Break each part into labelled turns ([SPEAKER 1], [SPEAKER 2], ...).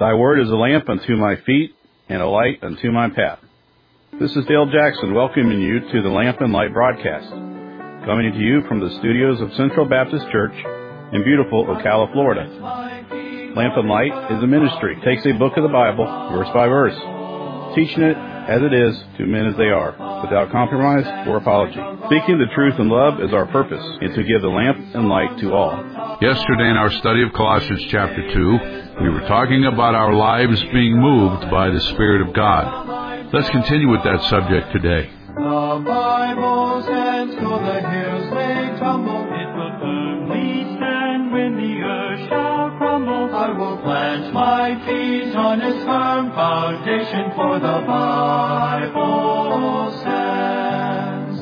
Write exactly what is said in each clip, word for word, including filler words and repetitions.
[SPEAKER 1] Thy word is a lamp unto my feet and a light unto my path. This is Dale Jackson welcoming you to the Lamp and Light broadcast, coming to you from the studios of Central Baptist Church in beautiful Ocala, Florida. Lamp and Light is a ministry. It takes a book of the Bible, verse by verse, teaching it as it is to men as they are, without compromise or apology. Speaking the truth in love is our purpose, and to give the lamp and light to all.
[SPEAKER 2] Yesterday in our study of Colossians chapter two, we were talking about our lives being moved by the Spirit of God. Let's continue with that subject today.
[SPEAKER 3] The Bible stands till the hills may tumble. It will firmly stand when the earth shall crumble. I will plant my feet on its firm foundation, for the Bible stands.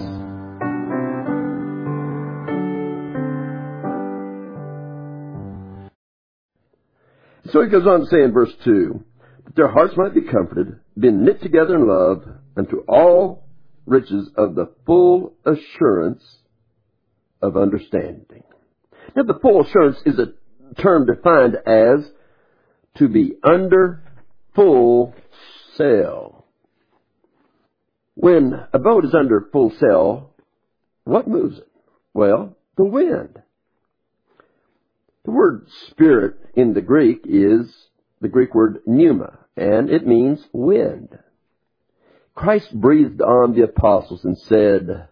[SPEAKER 4] So he goes on to say in verse two, that their hearts might be comforted, been knit together in love, unto all riches of the full assurance of understanding. Now, the full assurance is a term defined as to be under full sail. When a boat is under full sail, what moves it? Well, the wind. The word spirit in the Greek is the Greek word pneuma, and it means wind. Christ breathed on the apostles and said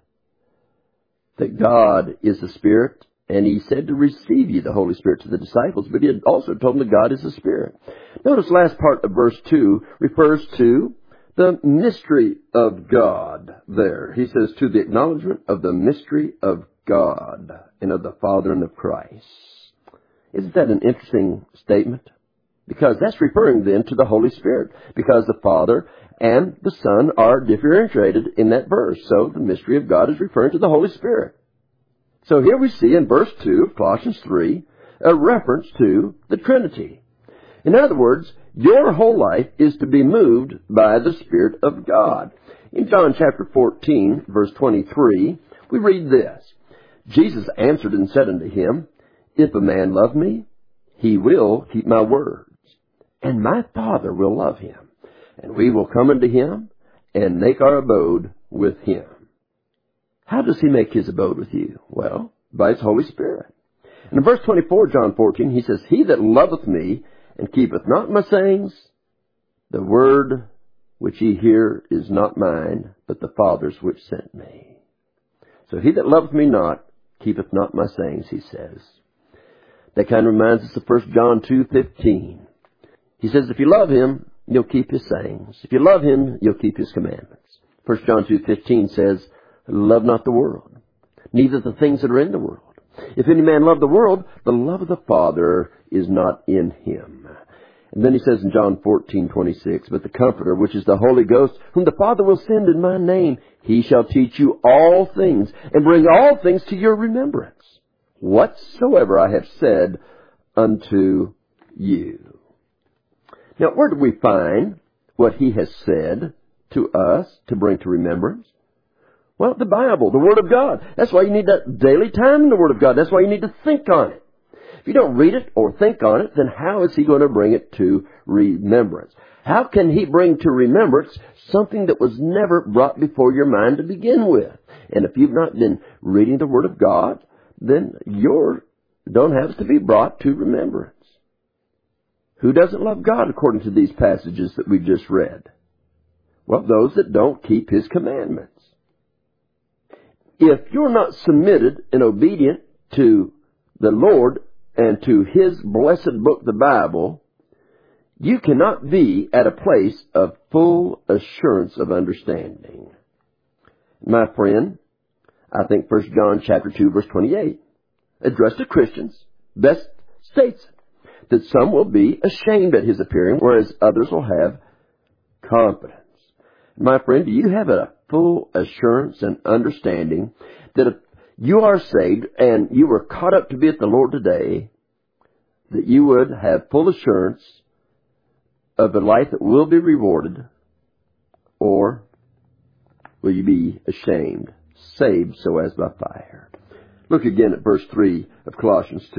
[SPEAKER 4] that God is the Spirit, and he said to receive ye the Holy Spirit to the disciples, but he had also told them that God is the Spirit. Notice last part of verse two refers to the mystery of God there. He says, to the acknowledgement of the mystery of God and of the Father and of Christ. Isn't that an interesting statement? Because that's referring then to the Holy Spirit, because the Father and the Son are differentiated in that verse. So the mystery of God is referring to the Holy Spirit. So here we see in verse two of Colossians three a reference to the Trinity. In other words, your whole life is to be moved by the Spirit of God. In John chapter fourteen, verse twenty-three, we read this. Jesus answered and said unto him, if a man love me, he will keep my words, and my Father will love him, and we will come unto him and make our abode with him. How does he make his abode with you? Well, by his Holy Spirit. And in verse twenty-four, John fourteen, he says, he that loveth me and keepeth not my sayings, the word which ye hear is not mine, but the Father's which sent me. So he that loveth me not, keepeth not my sayings, he says. That kind of reminds us of First John two fifteen. He says, if you love him, you'll keep his sayings. If you love him, you'll keep his commandments. First John two fifteen says, love not the world, neither the things that are in the world. If any man love the world, the love of the Father is not in him. And then he says in John fourteen twenty-six, but the Comforter, which is the Holy Ghost, whom the Father will send in my name, he shall teach you all things, and bring all things to your remembrance, whatsoever I have said unto you. Now, where do we find what he has said to us to bring to remembrance? Well, the Bible, the Word of God. That's why you need that daily time in the Word of God. That's why you need to think on it. If you don't read it or think on it, then how is he going to bring it to remembrance? How can he bring to remembrance something that was never brought before your mind to begin with? And if you've not been reading the Word of God, then you don't have to be brought to remembrance. Who doesn't love God according to these passages that we've just read? Well, those that don't keep his commandments. If you're not submitted and obedient to the Lord and to his blessed book, the Bible, you cannot be at a place of full assurance of understanding. My friend, I think First John chapter two, verse twenty-eight, addressed to Christians, best states that some will be ashamed at his appearing, whereas others will have confidence. My friend, do you have a full assurance and understanding that if you are saved and you were caught up to be at the Lord today, that you would have full assurance of a life that will be rewarded, or will you be ashamed, saved so as by fire? Look again at verse three of Colossians two.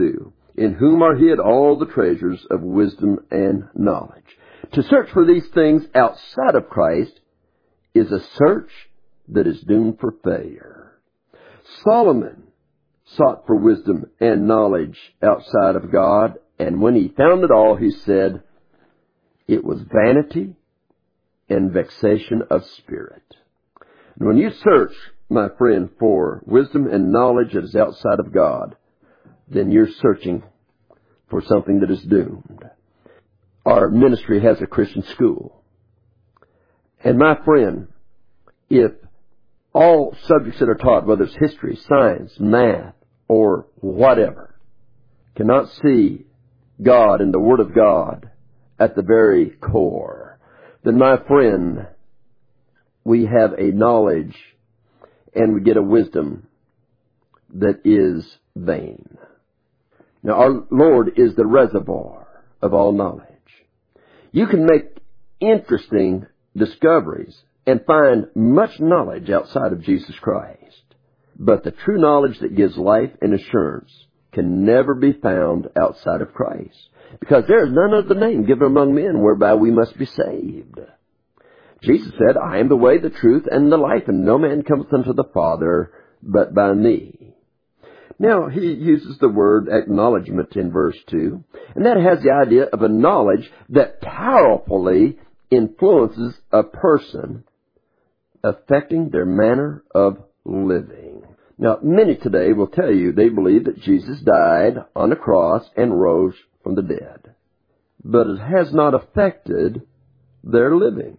[SPEAKER 4] in whom are hid all the treasures of wisdom and knowledge. To search for these things outside of Christ is a search that is doomed for failure. Solomon sought for wisdom and knowledge outside of God, and when he found it all, he said, it was vanity and vexation of spirit. And when you search, my friend, for wisdom and knowledge that is outside of God, then you're searching for something that is doomed. Our ministry has a Christian school. And my friend, if all subjects that are taught, whether it's history, science, math, or whatever, cannot see God and the Word of God at the very core, then my friend, we have a knowledge and we get a wisdom that is vain. Now, our Lord is the reservoir of all knowledge. You can make interesting discoveries and find much knowledge outside of Jesus Christ. But the true knowledge that gives life and assurance can never be found outside of Christ, because there is none other name given among men whereby we must be saved. Jesus said, I am the way, the truth, and the life, and no man cometh unto the Father but by me. Now, he uses the word acknowledgement in verse two, and that has the idea of a knowledge that powerfully influences a person, affecting their manner of living. Now, many today will tell you they believe that Jesus died on a cross and rose from the dead, but it has not affected their living.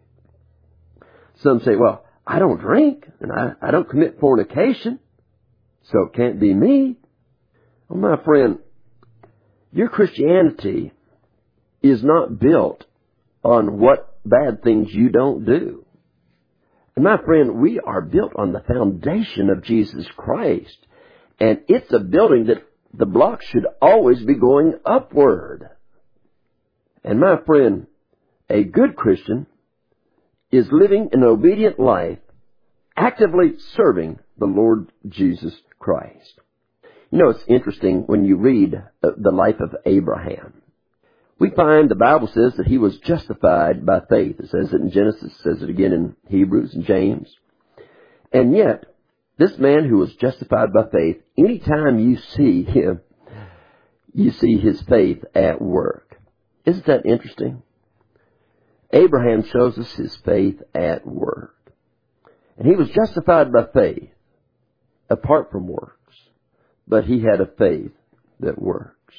[SPEAKER 4] Some say, well, I don't drink, and I, I don't commit fornication, so it can't be me. Well, my friend, your Christianity is not built on what bad things you don't do. And my friend, we are built on the foundation of Jesus Christ. And it's a building that the blocks should always be going upward. And my friend, a good Christian is living an obedient life, actively serving the Lord Jesus Christ. You know, it's interesting when you read the life of Abraham. We find the Bible says that he was justified by faith. It says it in Genesis, it says it again in Hebrews and James. And yet, this man who was justified by faith, anytime you see him, you see his faith at work. Isn't that interesting? Abraham shows us his faith at work. And he was justified by faith, apart from works. But he had a faith that works.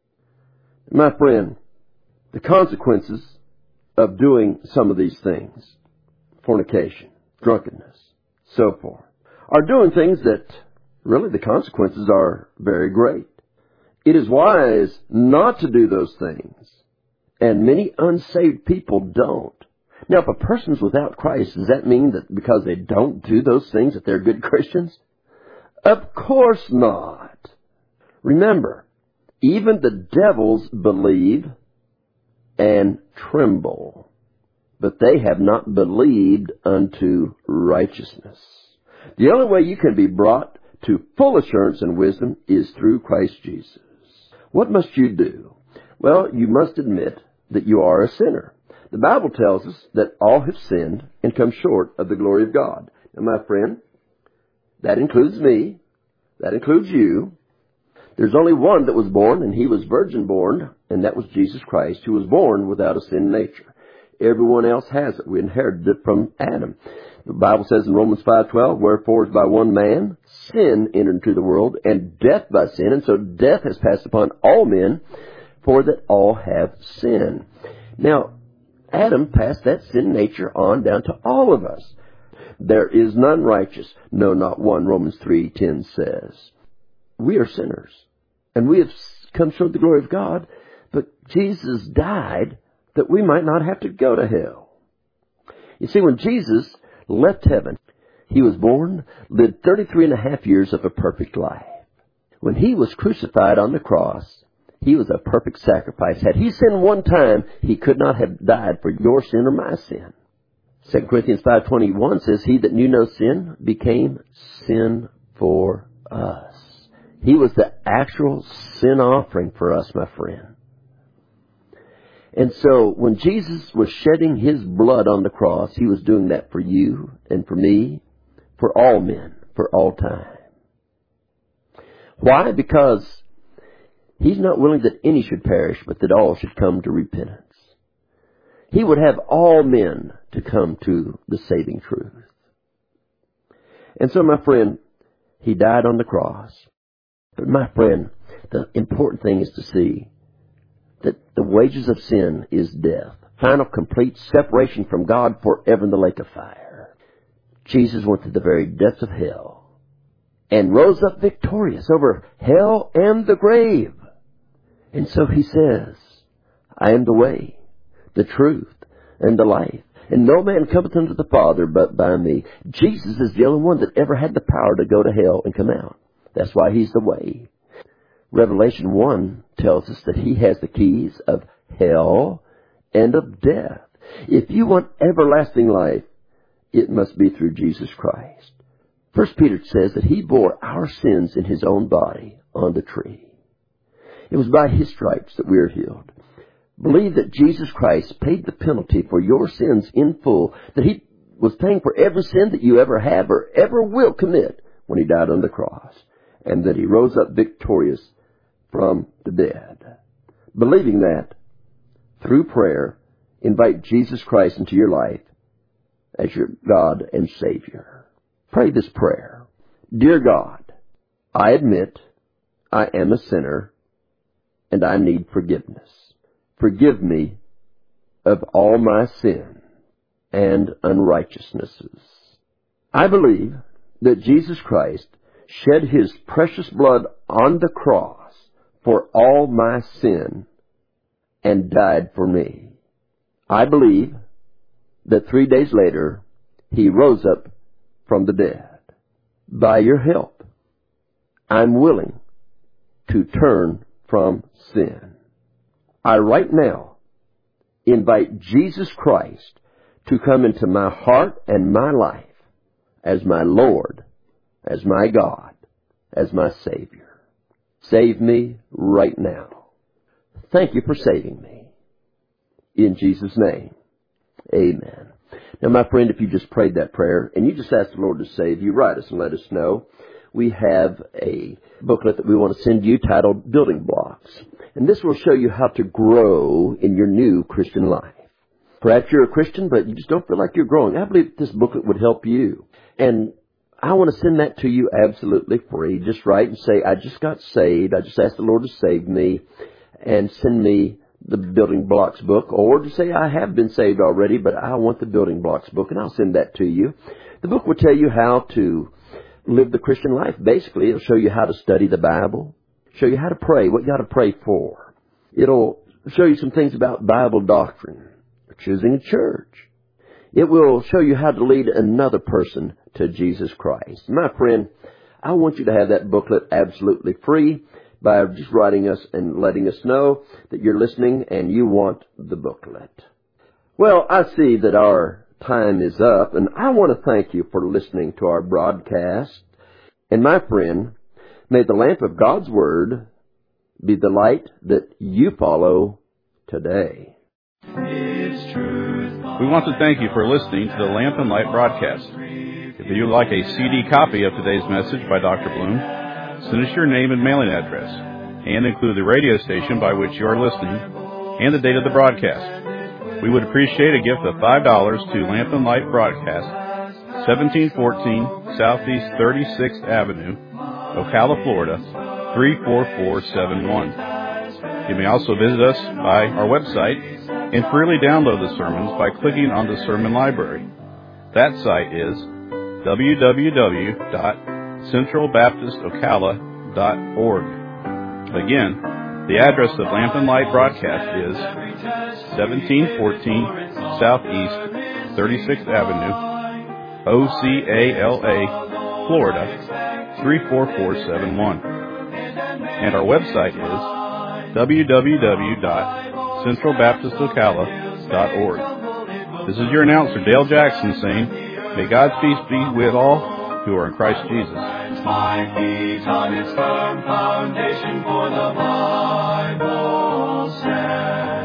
[SPEAKER 4] My friend, the consequences of doing some of these things, fornication, drunkenness, so forth, are doing things that really the consequences are very great. It is wise not to do those things, and many unsaved people don't. Now, if a person's without Christ, does that mean that because they don't do those things that they're good Christians? Of course not. Remember, even the devils believe and tremble, but they have not believed unto righteousness. The only way you can be brought to full assurance and wisdom is through Christ Jesus. What must you do? Well, you must admit that you are a sinner. The Bible tells us that all have sinned and come short of the glory of God. Now, my friend, that includes me. That includes you. There's only one that was born, and he was virgin born, and that was Jesus Christ, who was born without a sin nature. Everyone else has it. We inherited it from Adam. The Bible says in Romans five twelve, wherefore by one man sin entered into the world, and death by sin, and so death has passed upon all men, for that all have sinned. Now, Adam passed that sin nature on down to all of us. There is none righteous, no, not one, Romans three ten says. We are sinners, and we have come short of the glory of God, but Jesus died that we might not have to go to hell. You see, when Jesus left heaven, he was born, lived thirty-three and a half years of a perfect life. When he was crucified on the cross, he was a perfect sacrifice. Had he sinned one time, he could not have died for your sin or my sin. Second Corinthians five twenty-one says, he that knew no sin became sin for us. He was the actual sin offering for us, my friend. And so when Jesus was shedding His blood on the cross, He was doing that for you and for me, for all men, for all time. Why? Because He's not willing that any should perish, but that all should come to repentance. He would have all men to come to the saving truth. And so, my friend, He died on the cross. But my friend, the important thing is to see that the wages of sin is death. Final, complete separation from God forever in the lake of fire. Jesus went to the very depths of hell and rose up victorious over hell and the grave. And so He says, I am the way, the truth, and the life. And no man cometh unto the Father but by me. Jesus is the only one that ever had the power to go to hell and come out. That's why He's the way. Revelation one tells us that He has the keys of hell and of death. If you want everlasting life, it must be through Jesus Christ. First Peter says that He bore our sins in His own body on the tree. It was by His stripes that we are healed. Believe that Jesus Christ paid the penalty for your sins in full, that He was paying for every sin that you ever have or ever will commit when He died on the cross, and that He rose up victorious from the dead. Believing that, through prayer, invite Jesus Christ into your life as your God and Savior. Pray this prayer. Dear God, I admit I am a sinner and I need forgiveness. Forgive me of all my sin and unrighteousnesses. I believe that Jesus Christ shed His precious blood on the cross for all my sin and died for me. I believe that three days later He rose up from the dead. By your help, I'm willing to turn from sin. I right now invite Jesus Christ to come into my heart and my life as my Lord, as my God, as my Savior. Save me right now. Thank You for saving me. In Jesus' name, amen. Now, my friend, if you just prayed that prayer and you just asked the Lord to save you, write us and let us know. We have a booklet that we want to send you titled Building Blocks. And this will show you how to grow in your new Christian life. Perhaps you're a Christian, but you just don't feel like you're growing. I believe this booklet would help you. And I want to send that to you absolutely free. Just write and say, I just got saved. I just asked the Lord to save me. And send me the Building Blocks book. Or just say, I have been saved already, but I want the Building Blocks book. And I'll send that to you. The book will tell you how to live the Christian life. Basically, it'll show you how to study the Bible. Show you how to pray, what you got to pray for. It'll show you some things about Bible doctrine, choosing a church. It will show you how to lead another person to Jesus Christ. My friend, I want you to have that booklet absolutely free by just writing us and letting us know that you're listening and you want the booklet. Well, I see that our time is up, and I want to thank you for listening to our broadcast. And my friend, may the lamp of God's Word be the light that you follow today.
[SPEAKER 1] We want to thank you for listening to the Lamp and Light broadcast. If you would like a C D copy of today's message by Doctor Bloom, send us your name and mailing address, and include the radio station by which you are listening and the date of the broadcast. We would appreciate a gift of five dollars to Lamp and Light Broadcast, seventeen fourteen Southeast thirty-sixth Avenue, Ocala, Florida, three four four seven one. You may also visit us by our website and freely download the sermons by clicking on the Sermon Library. That site is w w w dot central baptist ocala dot org. Again, the address of Lamp and Light Broadcast is seventeen fourteen Southeast thirty-sixth Avenue, O C A L A, Florida, three four four seven one. And our website is w w w dot central baptist ocala dot org. This is your announcer, Dale Jackson, saying, may God's peace be with all who are in Christ Jesus.
[SPEAKER 3] plant my feet on its firm foundation, for the Bible says.